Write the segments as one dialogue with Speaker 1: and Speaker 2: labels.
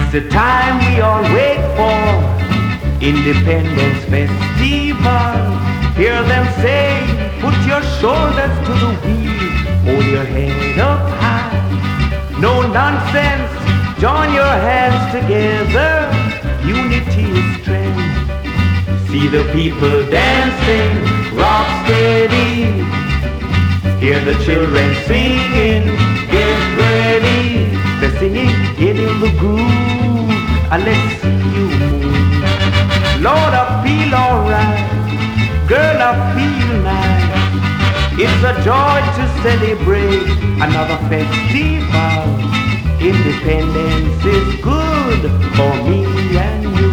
Speaker 1: It's a time we all wait for, Independence Festival. Hear them say, put your shoulders to the wheel, hold your head up high. No nonsense, join your hands together, unity is strength. See the people dancing, rock steady. Hear the children singing, get ready. They're singing, get in the groove, and let's see you move. Lord, I feel alright, girl, I feel nice. It's a joy to celebrate another festival. Independence is good for me and you.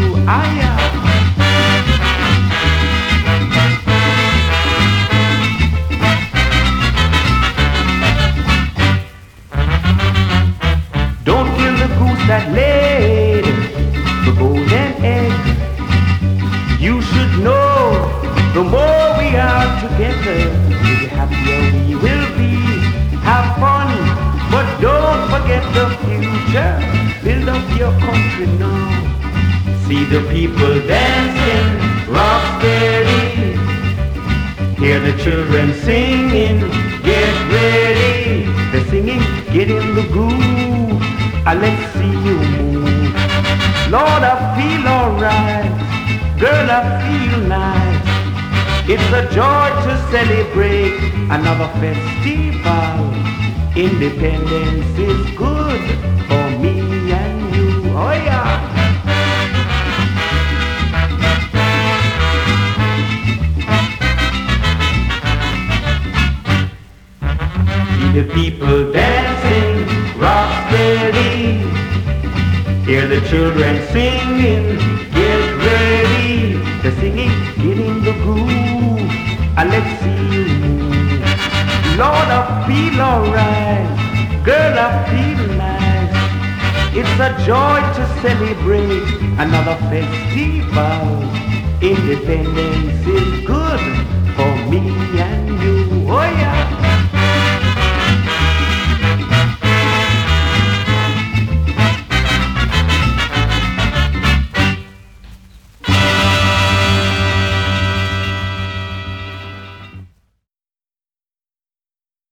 Speaker 1: Don't kill the goose that laid the golden egg. You should know, the more we are together, the happier we will be. Have fun, but don't forget the future. Build up your country now. See the people dancing, rock steady. Hear the children singing, get ready. They're singing, get in the groove, and let's see you move. Lord, I feel alright, girl, I feel nice. It's a joy to celebrate another festival. Independence is good for me and you. Oh yeah. See the people dancing, rock steady. Hear the children singing, get ready. They're singing, get in the groove, and let's see you move. Lord, I feel alright, girl, I feel nice. It's a joy to celebrate another festival. Independence is good for me and you. Oh yeah.